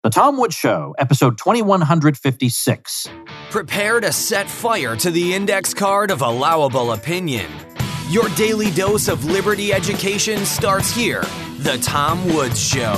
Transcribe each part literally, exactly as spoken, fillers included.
The Tom Woods Show, episode twenty-one fifty-six. Prepare to set fire to the index card of allowable opinion. Your daily dose of liberty education starts here. The Tom Woods Show.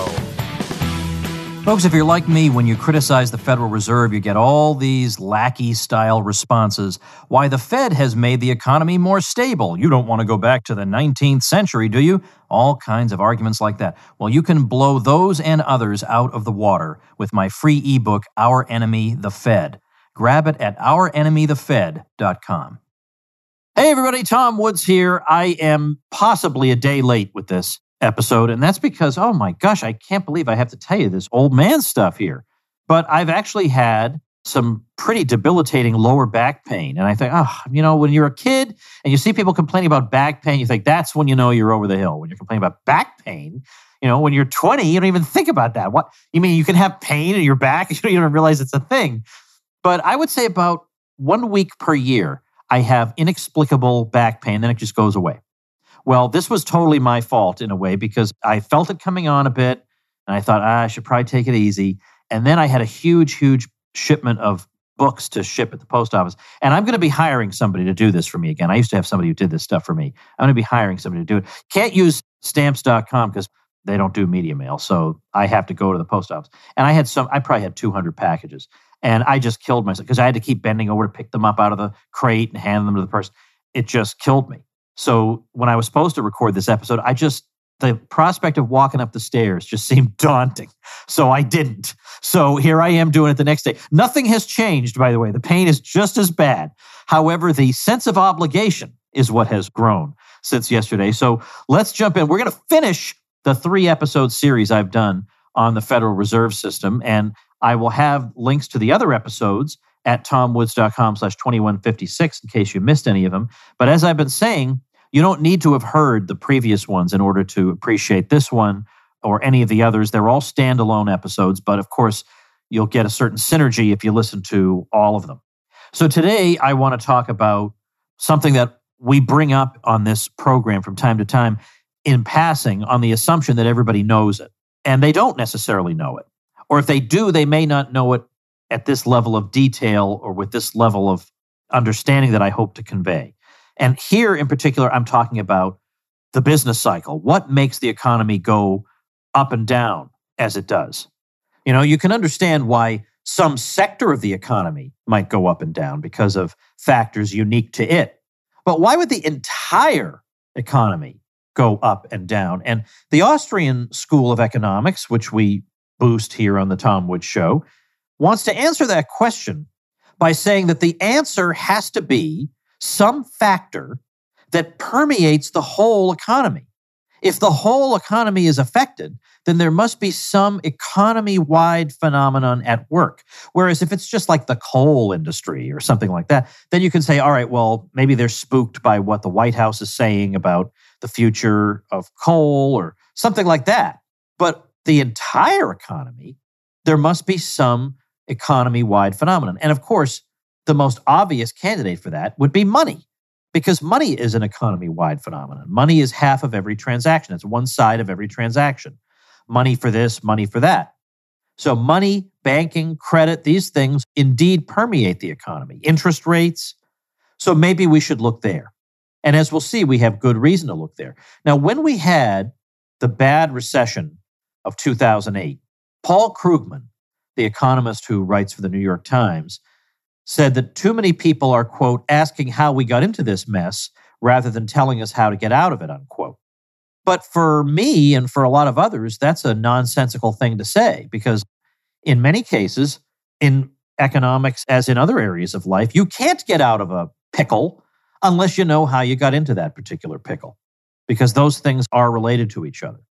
Folks, if you're like me, when you criticize the Federal Reserve, you get all these lackey-style responses. Why, the Fed has made the economy more stable. You don't want to go back to the nineteenth century, do you? All kinds of arguments like that. Well, you can blow those and others out of the water with my free ebook, Our Enemy, the Fed. Grab it at our enemy the fed dot com. Hey, everybody, Tom Woods here. I am possibly a day late with this episode, and that's because, oh my gosh, I can't believe I have to tell you this old man stuff here. But I've actually had some pretty debilitating lower back pain. And I think, oh, you know, when you're a kid and you see people complaining about back pain, you think that's when you know you're over the hill. When you're complaining about back pain, you know, when you're twenty, you don't even think about that. What you mean, you can have pain in your back, you don't even realize it's a thing. But I would say about one week per year, I have inexplicable back pain, then it just goes away. Well, this was totally my fault in a way because I felt it coming on a bit and I thought, ah, I should probably take it easy. And then I had a huge, huge shipment of books to ship at the post office. And I'm going to be hiring somebody to do this for me again. I used to have somebody who did this stuff for me. I'm going to be hiring somebody to do it. Can't use stamps dot com because they don't do media mail. So I have to go to the post office. And I had some, I probably had two hundred packages. And I just killed myself because I had to keep bending over to pick them up out of the crate and hand them to the person. It just killed me. So when I was supposed to record this episode, I just, the prospect of walking up the stairs just seemed daunting. So I didn't. So here I am doing it the next day. Nothing has changed, by the way. The pain is just as bad. However, the sense of obligation is what has grown since yesterday. So let's jump in. We're going to finish the three episode series I've done on the Federal Reserve System. And I will have links to the other episodes at tomwoods.com slash 2156 in case you missed any of them. But as I've been saying, you don't need to have heard the previous ones in order to appreciate this one or any of the others. They're all standalone episodes, but of course, you'll get a certain synergy if you listen to all of them. So today, I want to talk about something that we bring up on this program from time to time in passing on the assumption that everybody knows it. And they don't necessarily know it. Or if they do, they may not know it at this level of detail or with this level of understanding that I hope to convey. And here in particular, I'm talking about the business cycle. What makes the economy go up and down as it does? You know, you can understand why some sector of the economy might go up and down because of factors unique to it. But why would the entire economy go up and down? And the Austrian School of Economics, which we boost here on the Tom Woods Show, wants to answer that question by saying that the answer has to be some factor that permeates the whole economy. If the whole economy is affected, then there must be some economy-wide phenomenon at work. Whereas if it's just like the coal industry or something like that, then you can say, all right, well, maybe they're spooked by what the White House is saying about the future of coal or something like that. But the entire economy, there must be some economy-wide phenomenon. And of course, the most obvious candidate for that would be money, because money is an economy-wide phenomenon. Money is half of every transaction. It's one side of every transaction. Money for this, money for that. So money, banking, credit, these things indeed permeate the economy. Interest rates. So maybe we should look there. And as we'll see, we have good reason to look there. Now, when we had the bad recession of two thousand eight, Paul Krugman, the economist who writes for the New York Times, said that too many people are, quote, asking how we got into this mess rather than telling us how to get out of it, unquote. But for me and for a lot of others, that's a nonsensical thing to say because in many cases, in economics as in other areas of life, you can't get out of a pickle unless you know how you got into that particular pickle because those things are related to each other.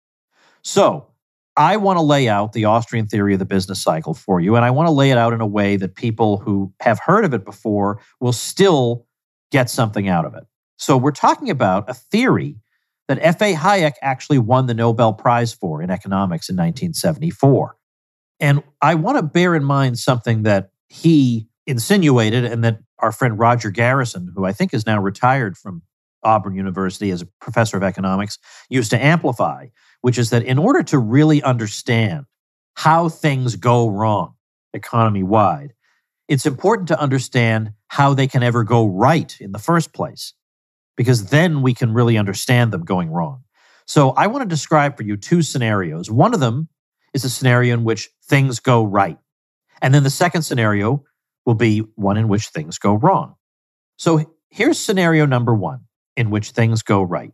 So I want to lay out the Austrian theory of the business cycle for you, and I want to lay it out in a way that people who have heard of it before will still get something out of it. So we're talking about a theory that F A Hayek actually won the Nobel Prize for in economics in nineteen seventy-four. And I want to bear in mind something that he insinuated and that our friend Roger Garrison, who I think is now retired from Auburn University as a professor of economics, used to amplify, which is that in order to really understand how things go wrong economy-wide, it's important to understand how they can ever go right in the first place, because then we can really understand them going wrong. So I want to describe for you two scenarios. One of them is a scenario in which things go right. And then the second scenario will be one in which things go wrong. So here's scenario number one, in which things go right.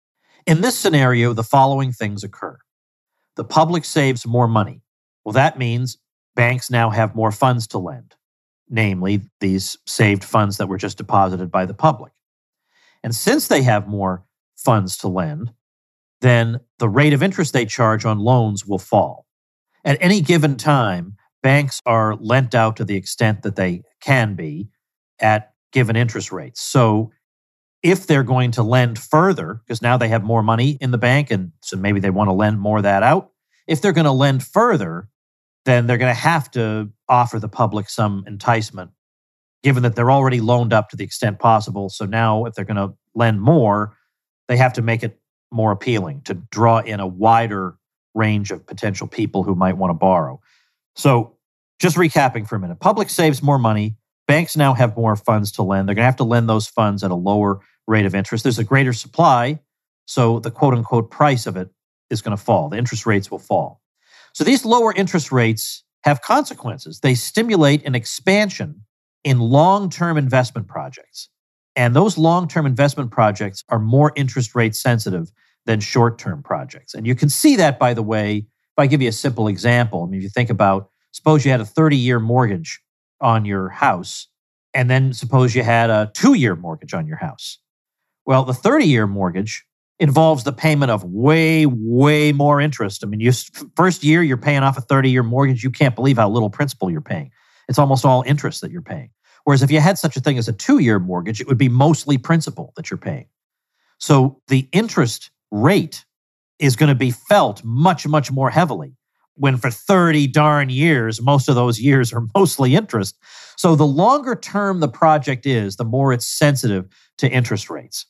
In this scenario, the following things occur. The public saves more money. Well, that means banks now have more funds to lend, namely these saved funds that were just deposited by the public. And since they have more funds to lend, then the rate of interest they charge on loans will fall. At any given time, banks are lent out to the extent that they can be at given interest rates. So if they're going to lend further, because now they have more money in the bank, and so maybe they want to lend more of that out, if they're going to lend further, then they're going to have to offer the public some enticement, given that they're already loaned up to the extent possible. So now if they're going to lend more, they have to make it more appealing to draw in a wider range of potential people who might want to borrow. So just recapping for a minute, public saves more money. Banks now have more funds to lend. They're going to have to lend those funds at a lower rate of interest. There's a greater supply, so the quote-unquote price of it is going to fall. The interest rates will fall. So these lower interest rates have consequences. They stimulate an expansion in long-term investment projects. And those long-term investment projects are more interest rate sensitive than short-term projects. And you can see that, by the way, if I give you a simple example. I mean, if you think about, suppose you had a thirty-year mortgage on your house, and then suppose you had a two-year mortgage on your house. Well, the thirty-year mortgage involves the payment of way, way more interest. I mean, you first year you're paying off a thirty-year mortgage, you can't believe how little principal you're paying. It's almost all interest that you're paying. Whereas if you had such a thing as a two-year mortgage, it would be mostly principal that you're paying. So the interest rate is going to be felt much, much more heavily when for thirty darn years, most of those years are mostly interest. So the longer term the project is, the more it's sensitive to interest rates.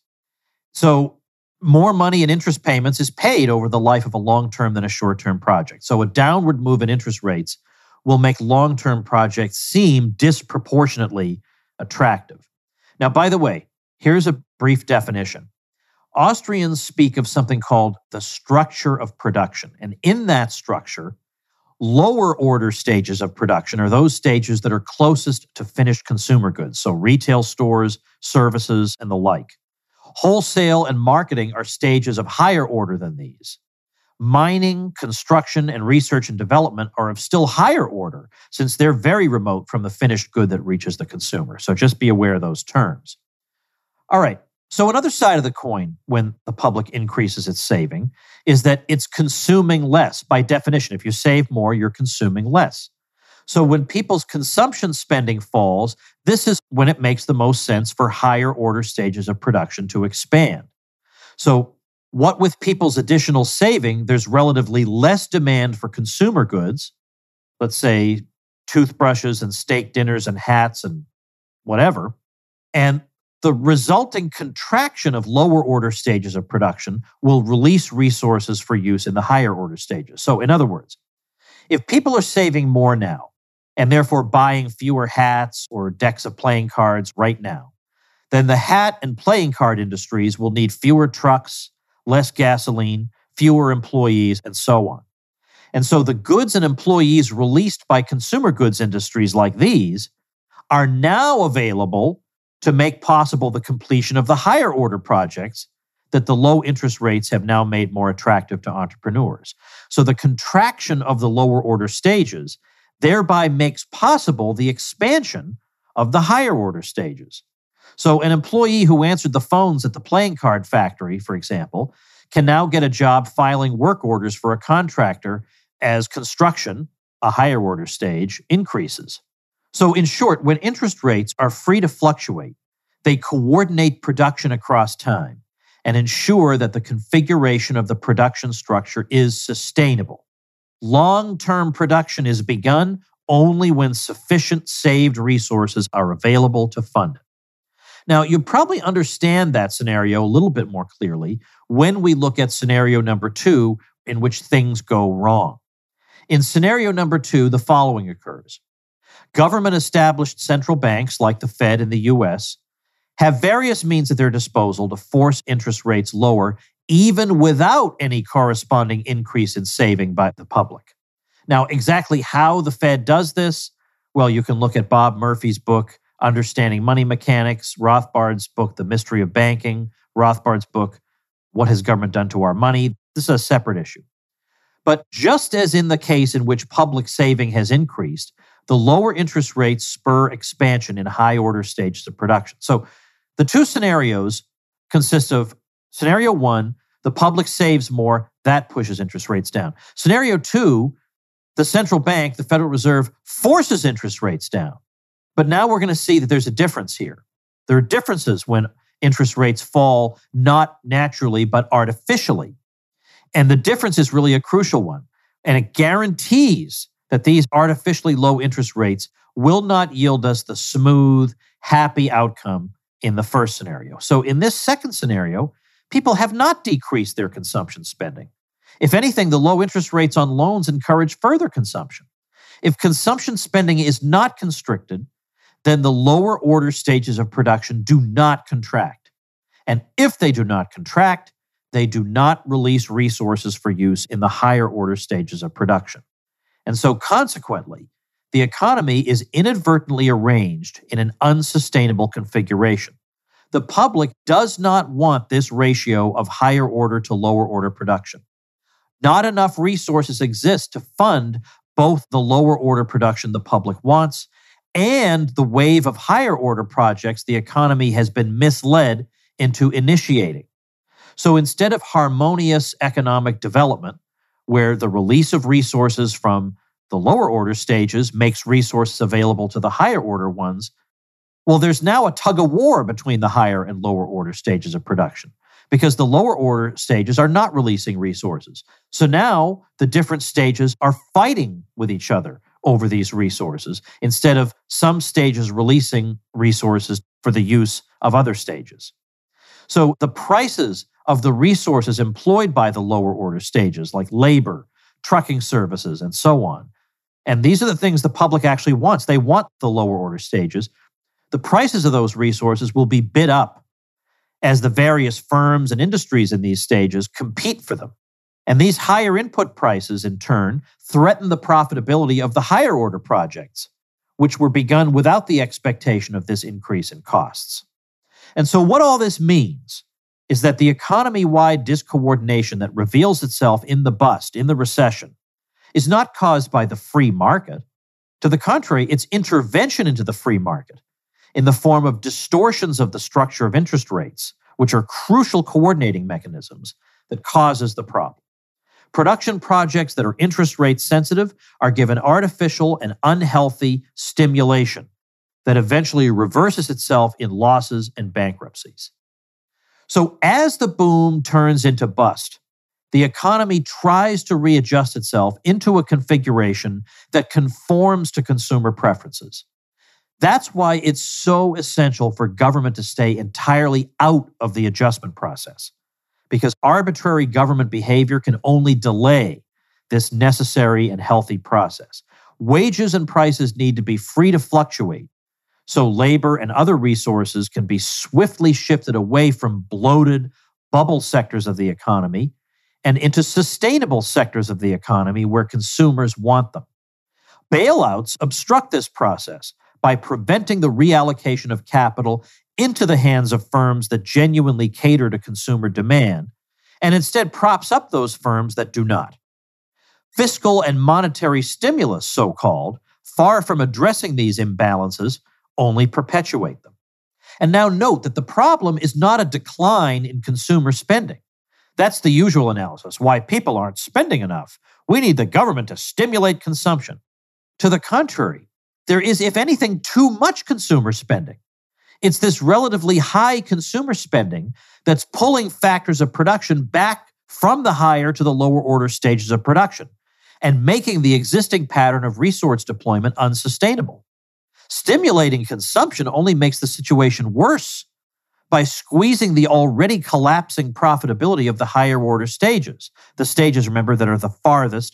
So more money in interest payments is paid over the life of a long-term than a short-term project. So a downward move in interest rates will make long-term projects seem disproportionately attractive. Now, by the way, here's a brief definition. Austrians speak of something called the structure of production. And in that structure, lower order stages of production are those stages that are closest to finished consumer goods, so retail stores, services, and the like. Wholesale and marketing are stages of higher order than these. Mining, construction, and research and development are of still higher order, since they're very remote from the finished good that reaches the consumer. So just be aware of those terms. All right. So another side of the coin when the public increases its saving is that it's consuming less. By definition, if you save more, you're consuming less. So when people's consumption spending falls, this is when it makes the most sense for higher order stages of production to expand. So what with people's additional saving, there's relatively less demand for consumer goods, let's say toothbrushes and steak dinners and hats and whatever, and the resulting contraction of lower order stages of production will release resources for use in the higher order stages. So in other words, if people are saving more now and therefore buying fewer hats or decks of playing cards right now, then the hat and playing card industries will need fewer trucks, less gasoline, fewer employees, and so on. And so the goods and employees released by consumer goods industries like these are now available to make possible the completion of the higher order projects that the low interest rates have now made more attractive to entrepreneurs. So the contraction of the lower order stages thereby makes possible the expansion of the higher order stages. So an employee who answered the phones at the playing card factory, for example, can now get a job filing work orders for a contractor as construction, a higher order stage, increases. So in short, when interest rates are free to fluctuate, they coordinate production across time and ensure that the configuration of the production structure is sustainable. Long-term production is begun only when sufficient saved resources are available to fund it. Now, you probably understand that scenario a little bit more clearly when we look at scenario number two, in which things go wrong. In scenario number two, the following occurs. Government-established central banks like the Fed in the U S have various means at their disposal to force interest rates lower, even without any corresponding increase in saving by the public. Now, exactly how the Fed does this, well, you can look at Bob Murphy's book, Understanding Money Mechanics, Rothbard's book, The Mystery of Banking, Rothbard's book, What Has Government Done to Our Money? This is a separate issue. But just as in the case in which public saving has increased, the lower interest rates spur expansion in high-order stages of production. So the two scenarios consist of scenario one, the public saves more, that pushes interest rates down. Scenario two, the central bank, the Federal Reserve, forces interest rates down. But now we're going to see that there's a difference here. There are differences when interest rates fall not naturally, but artificially. And the difference is really a crucial one. And it guarantees that these artificially low interest rates will not yield us the smooth, happy outcome in the first scenario. So in this second scenario, people have not decreased their consumption spending. If anything, the low interest rates on loans encourage further consumption. If consumption spending is not constricted, then the lower order stages of production do not contract. And if they do not contract, they do not release resources for use in the higher order stages of production. And so consequently, the economy is inadvertently arranged in an unsustainable configuration. The public does not want this ratio of higher order to lower order production. Not enough resources exist to fund both the lower order production the public wants and the wave of higher order projects the economy has been misled into initiating. So instead of harmonious economic development, where the release of resources from the lower order stages makes resources available to the higher order ones, well, there's now a tug of war between the higher and lower order stages of production because the lower order stages are not releasing resources. So now the different stages are fighting with each other over these resources instead of some stages releasing resources for the use of other stages. So the prices of the resources employed by the lower order stages, like labor, trucking services, and so on, and these are the things the public actually wants. They want the lower order stages. The prices of those resources will be bid up as the various firms and industries in these stages compete for them. And these higher input prices, in turn, threaten the profitability of the higher order projects, which were begun without the expectation of this increase in costs. And so what all this means is that the economy-wide discoordination that reveals itself in the bust, in the recession, is not caused by the free market. To the contrary, it's intervention into the free market in the form of distortions of the structure of interest rates, which are crucial coordinating mechanisms that causes the problem. Production projects that are interest rate sensitive are given artificial and unhealthy stimulation that eventually reverses itself in losses and bankruptcies. So as the boom turns into bust, the economy tries to readjust itself into a configuration that conforms to consumer preferences. That's why it's so essential for government to stay entirely out of the adjustment process, because arbitrary government behavior can only delay this necessary and healthy process. Wages and prices need to be free to fluctuate, so labor and other resources can be swiftly shifted away from bloated bubble sectors of the economy and into sustainable sectors of the economy where consumers want them. Bailouts obstruct this process by preventing the reallocation of capital into the hands of firms that genuinely cater to consumer demand, and instead props up those firms that do not. Fiscal and monetary stimulus, so-called, far from addressing these imbalances, only perpetuate them. And now note that the problem is not a decline in consumer spending. That's the usual analysis, why people aren't spending enough. We need the government to stimulate consumption. To the contrary, there is, if anything, too much consumer spending. It's this relatively high consumer spending that's pulling factors of production back from the higher to the lower order stages of production and making the existing pattern of resource deployment unsustainable. Stimulating consumption only makes the situation worse by squeezing the already collapsing profitability of the higher order stages, the stages, remember, that are the farthest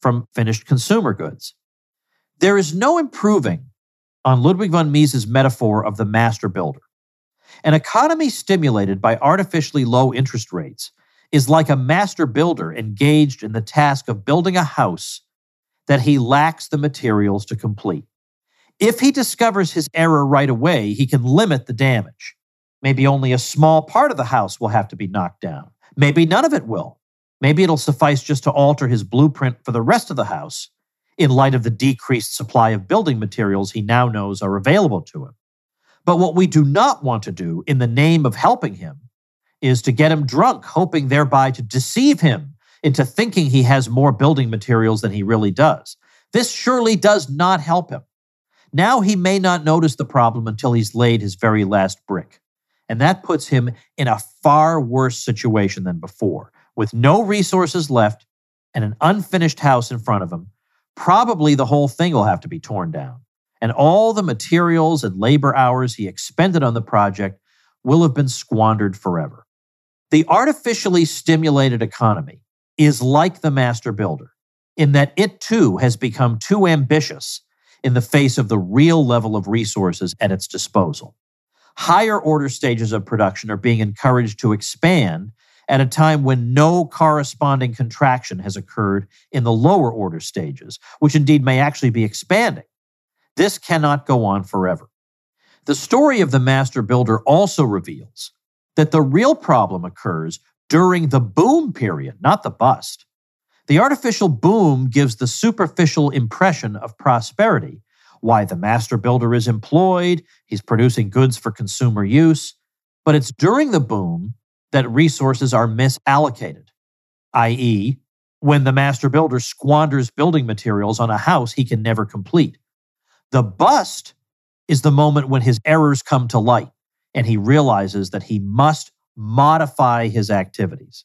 from finished consumer goods. There is no improving on Ludwig von Mises' metaphor of the master builder. An economy stimulated by artificially low interest rates is like a master builder engaged in the task of building a house that he lacks the materials to complete. If he discovers his error right away, he can limit the damage. Maybe only a small part of the house will have to be knocked down. Maybe none of it will. Maybe it'll suffice just to alter his blueprint for the rest of the house in light of the decreased supply of building materials he now knows are available to him. But what we do not want to do in the name of helping him is to get him drunk, hoping thereby to deceive him into thinking he has more building materials than he really does. This surely does not help him. Now he may not notice the problem until he's laid his very last brick. And that puts him in a far worse situation than before, with no resources left and an unfinished house in front of him. Probably the whole thing will have to be torn down. And all the materials and labor hours he expended on the project will have been squandered forever. The artificially stimulated economy is like the master builder in that it too has become too ambitious in the face of the real level of resources at its disposal. Higher order stages of production are being encouraged to expand at a time when no corresponding contraction has occurred in the lower order stages, which indeed may actually be expanding. This cannot go on forever. The story of the master builder also reveals that the real problem occurs during the boom period, not the bust. The artificial boom gives the superficial impression of prosperity. Why the master builder is employed, he's producing goods for consumer use, but it's during the boom that resources are misallocated, that is, when the master builder squanders building materials on a house he can never complete. The bust is the moment when his errors come to light and he realizes that he must modify his activities.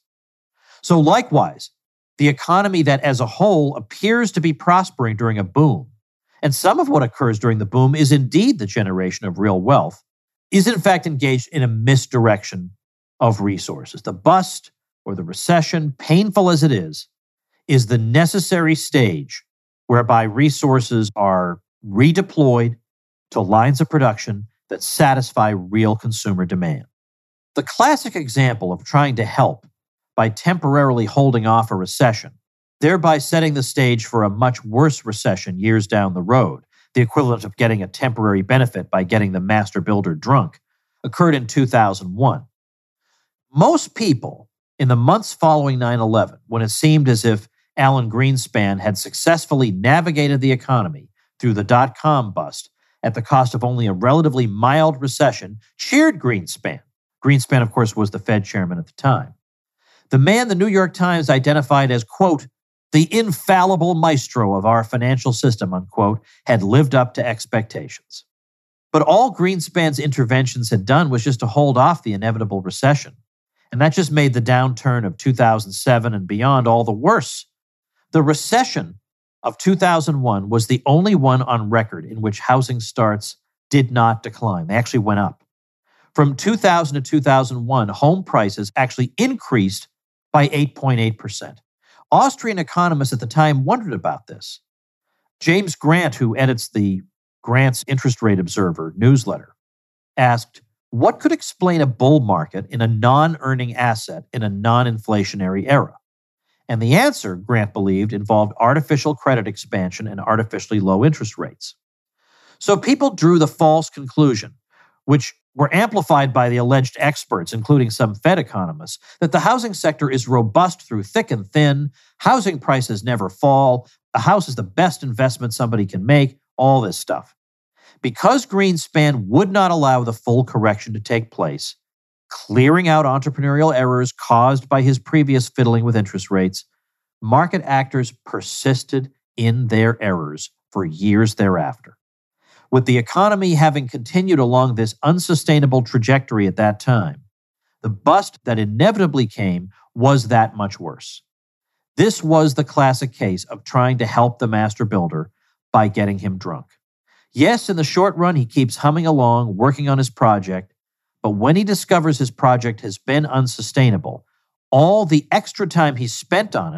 So likewise, the economy that as a whole appears to be prospering during a boom, and some of what occurs during the boom is indeed the generation of real wealth, is in fact engaged in a misdirection of resources. The bust or the recession, painful as it is, is the necessary stage whereby resources are redeployed to lines of production that satisfy real consumer demand. The classic example of trying to help by temporarily holding off a recession, thereby setting the stage for a much worse recession years down the road, the equivalent of getting a temporary benefit by getting the master builder drunk, occurred in two thousand one. Most people, in the months following nine eleven, when it seemed as if Alan Greenspan had successfully navigated the economy through the dot-com bust at the cost of only a relatively mild recession, cheered Greenspan. Greenspan, of course, was the Fed chairman at the time. The man the New York Times identified as, quote, the infallible maestro of our financial system, unquote, had lived up to expectations. But all Greenspan's interventions had done was just to hold off the inevitable recession. And that just made the downturn of two thousand seven and beyond all the worse. The recession of two thousand one was the only one on record in which housing starts did not decline. They actually went up. From two thousand to two thousand one, home prices actually increased by eight point eight percent. Austrian economists at the time wondered about this. James Grant, who edits the Grant's Interest Rate Observer newsletter, asked, what could explain a bull market in a non-earning asset in a non-inflationary era? And the answer, Grant believed, involved artificial credit expansion and artificially low interest rates. So people drew the false conclusion, which were amplified by the alleged experts, including some Fed economists, that the housing sector is robust through thick and thin, housing prices never fall, a house is the best investment somebody can make, all this stuff. Because Greenspan would not allow the full correction to take place, clearing out entrepreneurial errors caused by his previous fiddling with interest rates, market actors persisted in their errors for years thereafter. With the economy having continued along this unsustainable trajectory at that time, the bust that inevitably came was that much worse. This was the classic case of trying to help the master builder by getting him drunk. Yes, in the short run, he keeps humming along, working on his project, but when he discovers his project has been unsustainable, all the extra time he spent on it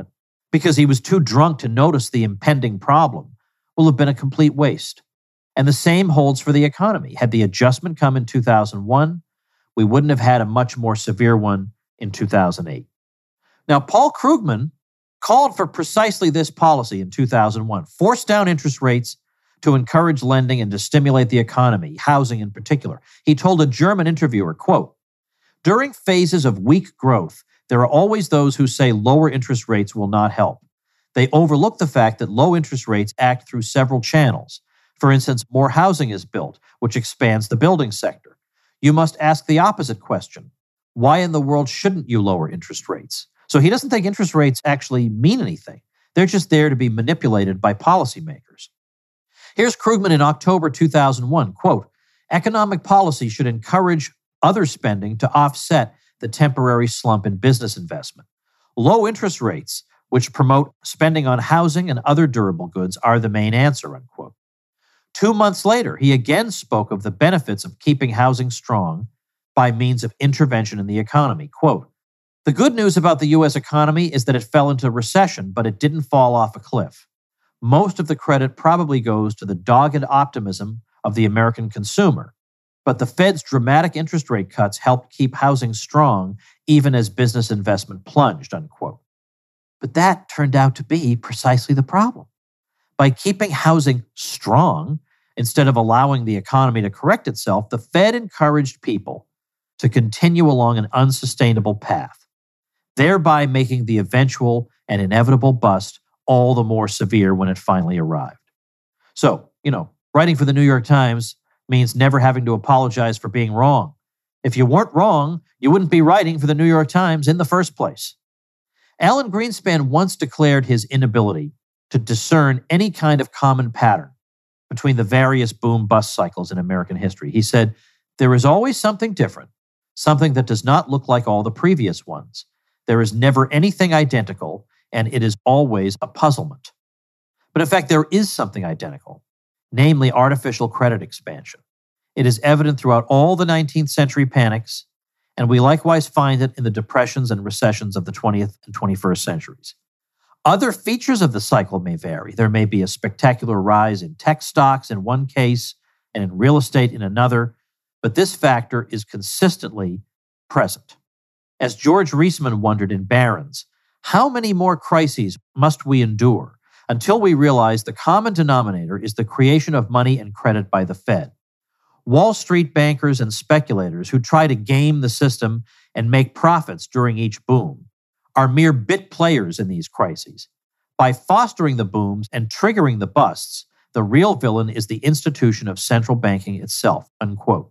because he was too drunk to notice the impending problem will have been a complete waste. And the same holds for the economy. Had the adjustment come in two thousand one, we wouldn't have had a much more severe one in two thousand eight. Now, Paul Krugman called for precisely this policy in two thousand one, force down interest rates to encourage lending and to stimulate the economy, housing in particular. He told a German interviewer, quote, "During phases of weak growth, there are always those who say lower interest rates will not help. They overlook the fact that low interest rates act through several channels. For instance, more housing is built, which expands the building sector. You must ask the opposite question. Why in the world shouldn't you lower interest rates?" So he doesn't think interest rates actually mean anything. They're just there to be manipulated by policymakers. Here's Krugman in October two thousand one, quote, "Economic policy should encourage other spending to offset the temporary slump in business investment. Low interest rates, which promote spending on housing and other durable goods, are the main answer," unquote. Two months later, he again spoke of the benefits of keeping housing strong by means of intervention in the economy. Quote, "The good news about the U S economy is that it fell into recession, but it didn't fall off a cliff. Most of the credit probably goes to the dogged optimism of the American consumer, but the Fed's dramatic interest rate cuts helped keep housing strong even as business investment plunged," unquote. But that turned out to be precisely the problem. By keeping housing strong, instead of allowing the economy to correct itself, the Fed encouraged people to continue along an unsustainable path, thereby making the eventual and inevitable bust all the more severe when it finally arrived. So, you know, writing for the New York Times means never having to apologize for being wrong. If you weren't wrong, you wouldn't be writing for the New York Times in the first place. Alan Greenspan once declared his inability to discern any kind of common pattern between the various boom-bust cycles in American history. He said, "There is always something different, something that does not look like all the previous ones. There is never anything identical, and it is always a puzzlement." But in fact, there is something identical, namely artificial credit expansion. It is evident throughout all the nineteenth century panics, and we likewise find it in the depressions and recessions of the twentieth and twenty-first centuries. Other features of the cycle may vary. There may be a spectacular rise in tech stocks in one case and in real estate in another, but this factor is consistently present. As George Reisman wondered in Barron's, how many more crises must we endure until we realize the common denominator is the creation of money and credit by the Fed? Wall Street bankers and speculators who try to game the system and make profits during each boom are mere bit players in these crises. By fostering the booms and triggering the busts, the real villain is the institution of central banking itself," unquote.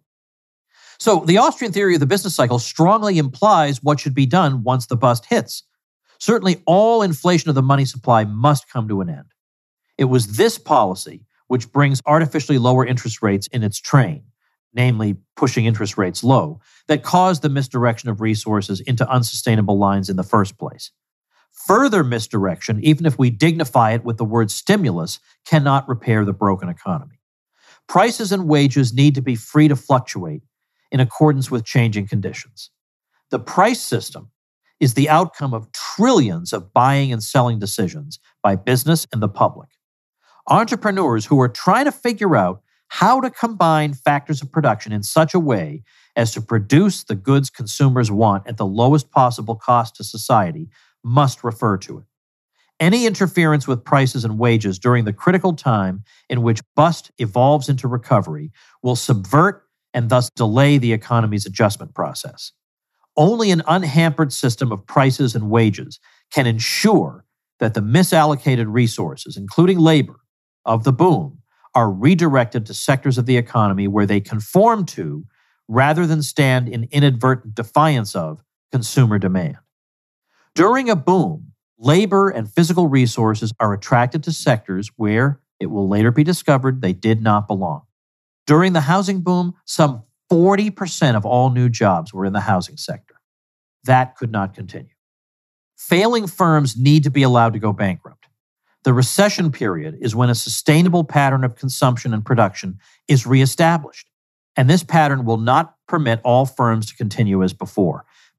So the Austrian theory of the business cycle strongly implies what should be done once the bust hits. Certainly all inflation of the money supply must come to an end. It was this policy which brings artificially lower interest rates in its train, namely pushing interest rates low, that caused the misdirection of resources into unsustainable lines in the first place. Further misdirection, even if we dignify it with the word stimulus, cannot repair the broken economy. Prices and wages need to be free to fluctuate in accordance with changing conditions. The price system is the outcome of trillions of buying and selling decisions by business and the public. Entrepreneurs who are trying to figure out how to combine factors of production in such a way as to produce the goods consumers want at the lowest possible cost to society must refer to it. Any interference with prices and wages during the critical time in which bust evolves into recovery will subvert and thus delay the economy's adjustment process. Only an unhampered system of prices and wages can ensure that the misallocated resources, including labor, of the boom are redirected to sectors of the economy where they conform to, rather than stand in inadvertent defiance of, consumer demand. During a boom, labor and physical resources are attracted to sectors where, it will later be discovered, they did not belong. During the housing boom, some forty percent of all new jobs were in the housing sector. That could not continue. Failing firms need to be allowed to go bankrupt. The recession period is when a sustainable pattern of consumption and production is reestablished. And this pattern will not permit all firms to continue as before.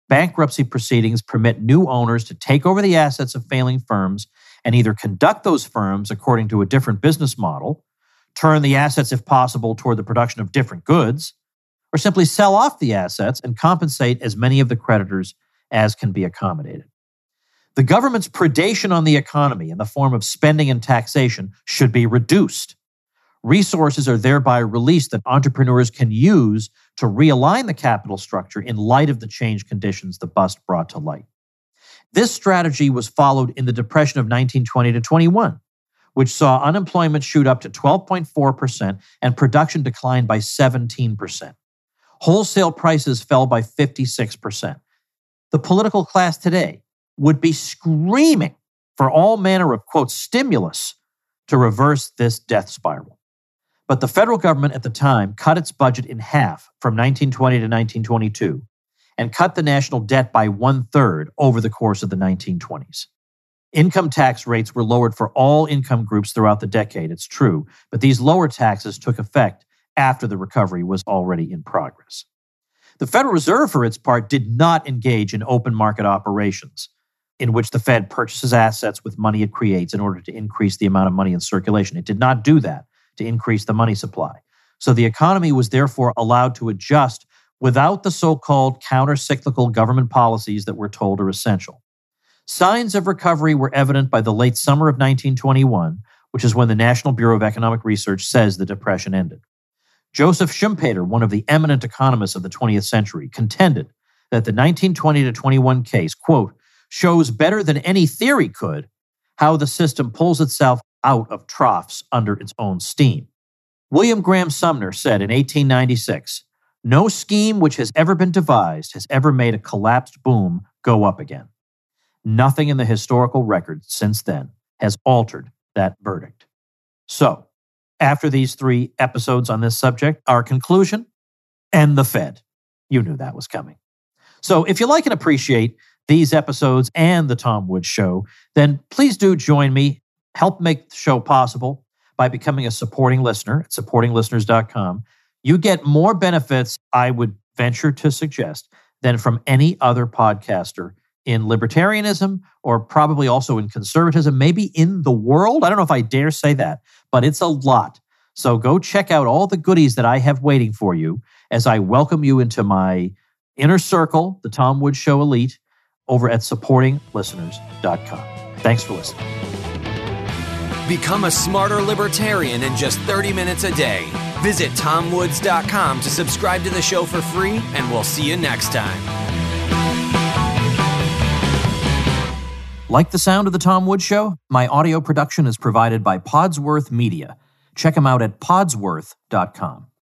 Bankruptcy proceedings permit new owners to take over the assets of failing firms and either conduct those firms according to a different business model, turn the assets, if possible, toward the production of different goods, or simply sell off the assets and compensate as many of the creditors as can be accommodated. The government's predation on the economy in the form of spending and taxation should be reduced. Resources are thereby released that entrepreneurs can use to realign the capital structure in light of the changed conditions the bust brought to light. This strategy was followed in the Depression of nineteen twenty to twenty-one, which saw unemployment shoot up to twelve point four percent and production decline by seventeen percent. Wholesale prices fell by fifty-six percent. The political class today would be screaming for all manner of, quote, stimulus to reverse this death spiral. But the federal government at the time cut its budget in half from nineteen twenty to nineteen twenty-two and cut the national debt by one-third over the course of the nineteen twenties. Income tax rates were lowered for all income groups throughout the decade, it's true, but these lower taxes took effect after the recovery was already in progress. The Federal Reserve, for its part, did not engage in open market operations, in which the Fed purchases assets with money it creates in order to increase the amount of money in circulation. It did not do that to increase the money supply. So the economy was therefore allowed to adjust without the so-called counter-cyclical government policies that we're told are essential. Signs of recovery were evident by the late summer of nineteen twenty-one, which is when the National Bureau of Economic Research says the Depression ended. Joseph Schumpeter, one of the eminent economists of the twentieth century, contended that the nineteen twenty to twenty-one case, quote, shows better than any theory could how the system pulls itself out of troughs under its own steam. William Graham Sumner said in eighteen ninety-six, no scheme which has ever been devised has ever made a collapsed boom go up again. Nothing in the historical record since then has altered that verdict. So, after these three episodes on this subject, our conclusion, end the Fed. You knew that was coming. So if you like and appreciate these episodes and the Tom Woods Show, then please do join me, help make the show possible by becoming a supporting listener at supporting listeners dot com. You get more benefits, I would venture to suggest, than from any other podcaster in libertarianism or probably also in conservatism, maybe in the world. I don't know if I dare say that, but it's a lot. So go check out all the goodies that I have waiting for you as I welcome you into my inner circle, the Tom Woods Show Elite, over at supporting listeners dot com. Thanks for listening. Become a smarter libertarian in just thirty minutes a day. Visit tom woods dot com to subscribe to the show for free, and we'll see you next time. Like the sound of The Tom Woods Show? My audio production is provided by Podsworth Media. Check them out at podsworth dot com.